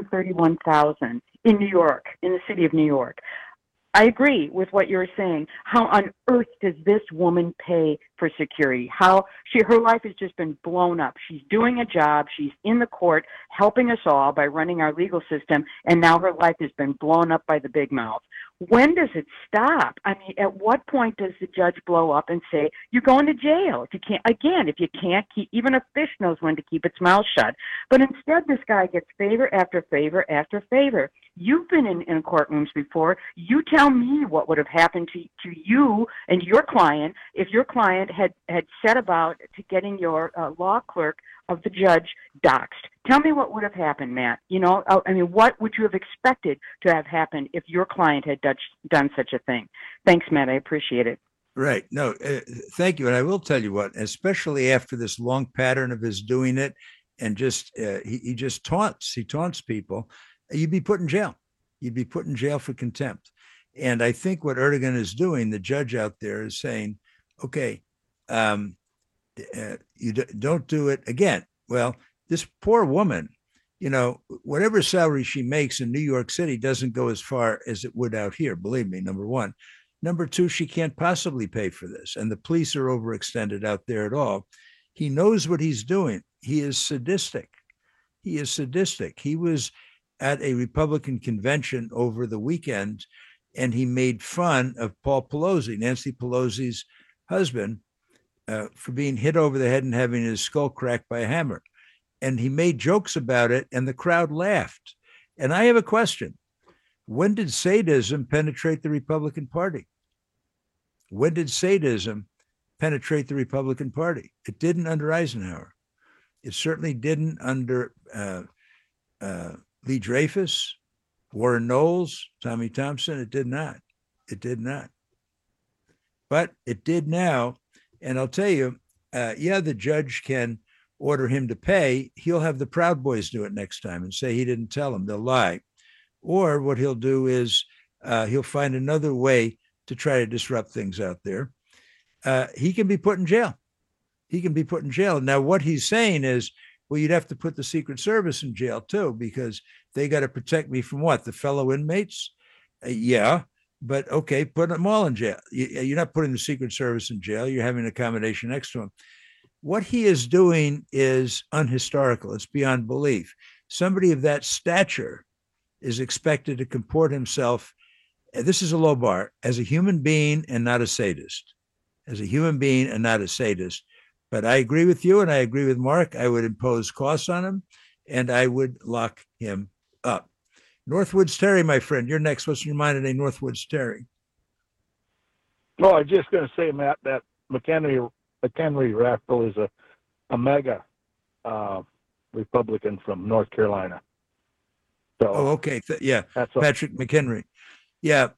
$131,000 in New York, in the city of New York. I agree with what you're saying. How on earth does this woman pay for security? Her life has just been blown up. She's doing a job. She's in the court helping us all by running our legal system, and now her life has been blown up by the big mouth. When does it stop? I mean, at what point does the judge blow up and say, you're going to jail? If you can't keep, even a fish knows when to keep its mouth shut. But instead, this guy gets favor after favor after favor. You've been in courtrooms before. You tell me what would have happened to you and your client if your client had set about to getting your law clerk of the judge doxxed. Tell me what would have happened, Matt. What would you have expected to have happened if your client had done such a thing? Thanks, Matt. I appreciate it. Right. No, thank you. And I will tell you what, especially after this long pattern of his doing it and just he just taunts. He taunts people. You'd be put in jail. You'd be put in jail for contempt. And I think what Erdogan is doing, the judge out there, is saying, okay, you don't do it again. Well, this poor woman, whatever salary she makes in New York City doesn't go as far as it would out here. Believe me, number one. Number two, she can't possibly pay for this. And the police are overextended out there at all. He knows what he's doing. He is sadistic. He was at a Republican convention over the weekend, and he made fun of Paul Pelosi, Nancy Pelosi's husband, for being hit over the head and having his skull cracked by a hammer. And he made jokes about it, and the crowd laughed. And I have a question. When did sadism penetrate the Republican Party? When did sadism penetrate the Republican Party? It didn't under Eisenhower. It certainly didn't under Lee Dreyfus, Warren Knowles, Tommy Thompson. It did not. It did not. But it did now. And I'll tell you, the judge can order him to pay. He'll have the Proud Boys do it next time and say he didn't tell them. They'll lie. Or what he'll do is he'll find another way to try to disrupt things out there. He can be put in jail. He can be put in jail. Now, what he's saying is, well, you'd have to put the Secret Service in jail too, because they got to protect me from what? The fellow inmates? Yeah, but okay, put them all in jail. You're not putting the Secret Service in jail. You're having an accommodation next to him. What he is doing is unhistorical. It's beyond belief. Somebody of that stature is expected to comport himself, this is a low bar, as a human being and not a sadist. As a human being and not a sadist. But I agree with you, and I agree with Mark. I would impose costs on him, and I would lock him up. Northwoods Terry, my friend, you're next. What's in your mind today, Northwoods Terry? No, I was just going to say, Matt, that McHenry Rafferty is a mega Republican from North Carolina. So, okay. Patrick McHenry. Yeah,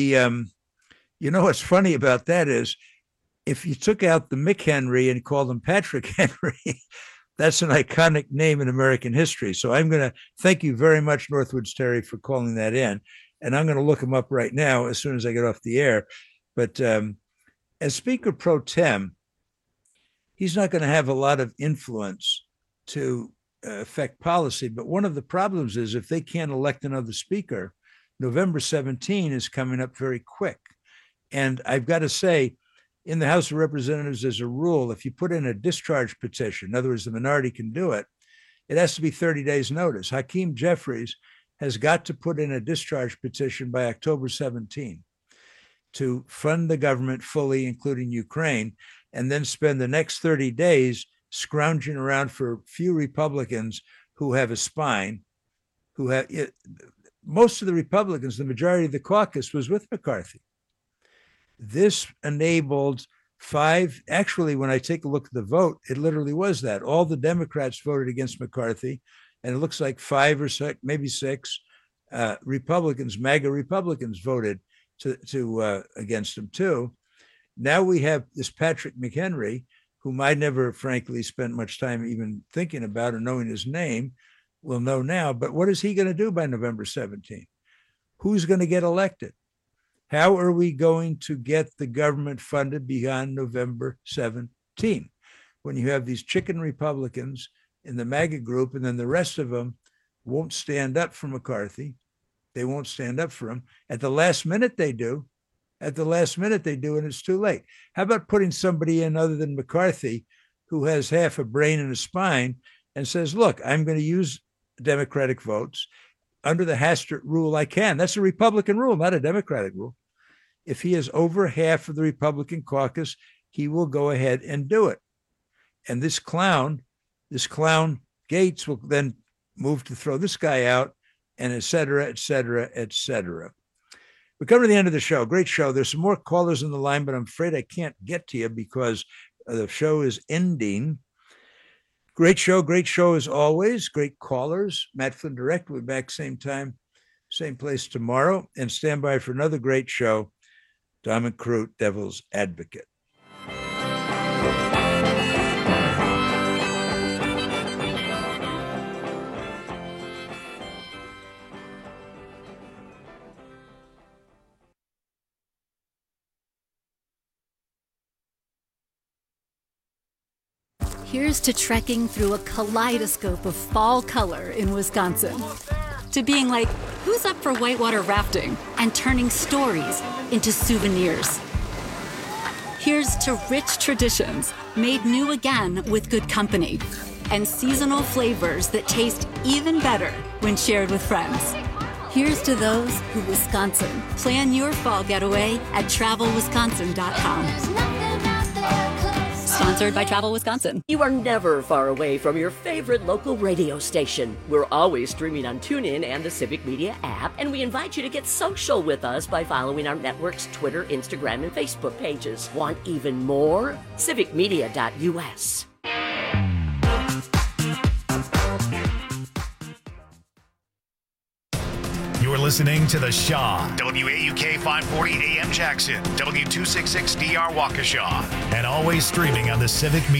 you know what's funny about that is, if you took out the McHenry and called him Patrick Henry, that's an iconic name in American history. So I'm going to thank you very much, Northwoods Terry, for calling that in. And I'm going to look him up right now as soon as I get off the air. But as Speaker Pro Tem, he's not going to have a lot of influence to affect policy. But one of the problems is if they can't elect another speaker, November 17 is coming up very quick. And I've got to say, in the House of Representatives, there's a rule. If you put in a discharge petition, in other words, the minority can do it, it has to be 30 days notice. Hakeem Jeffries has got to put in a discharge petition by October 17 to fund the government fully, including Ukraine, and then spend the next 30 days scrounging around for few Republicans who have a spine, who have most of the Republicans, the majority of the caucus was with McCarthy. This enabled actually, when I take a look at the vote, it literally was that. All the Democrats voted against McCarthy, and it looks like 5 or 6, maybe 6 Republicans, MAGA Republicans, voted to against him too. Now we have this Patrick McHenry, whom I never, frankly, spent much time even thinking about or knowing his name. We'll know now, but what is he going to do by November 17th? Who's going to get elected? How are we going to get the government funded beyond November 17 when you have these chicken Republicans in the MAGA group, and then the rest of them won't stand up for McCarthy? They won't stand up for him. At the last minute, they do. At the last minute, they do, and it's too late. How about putting somebody in other than McCarthy who has half a brain and a spine and says, look, I'm going to use Democratic votes. Under the Hastert rule, I can. That's a Republican rule, not a Democratic rule. If he has over half of the Republican caucus, he will go ahead and do it. And this clown Gates will then move to throw this guy out, and et cetera, et cetera, et cetera. We're coming to the end of the show. Great show. There's some more callers on the line, but I'm afraid I can't get to you because the show is ending. Great show as always. Great callers. Matt Flynn Direct will be back same time, same place tomorrow. And stand by for another great show. Dominic Crute, Devil's Advocate. Here's to trekking through a kaleidoscope of fall color in Wisconsin. To being like, who's up for whitewater rafting? And turning stories into souvenirs. Here's to rich traditions made new again with good company. And seasonal flavors that taste even better when shared with friends. Here's to those who Wisconsin. Plan your fall getaway at travelwisconsin.com. Sponsored by Travel Wisconsin. You are never far away from your favorite local radio station. We're always streaming on TuneIn and the Civic Media app, and we invite you to get social with us by following our network's Twitter, Instagram, and Facebook pages. Want even more? civicmedia.us. You're listening to The Shaw, WAUK 540 AM Jackson, W266DR Waukesha, and always streaming on the Civic Media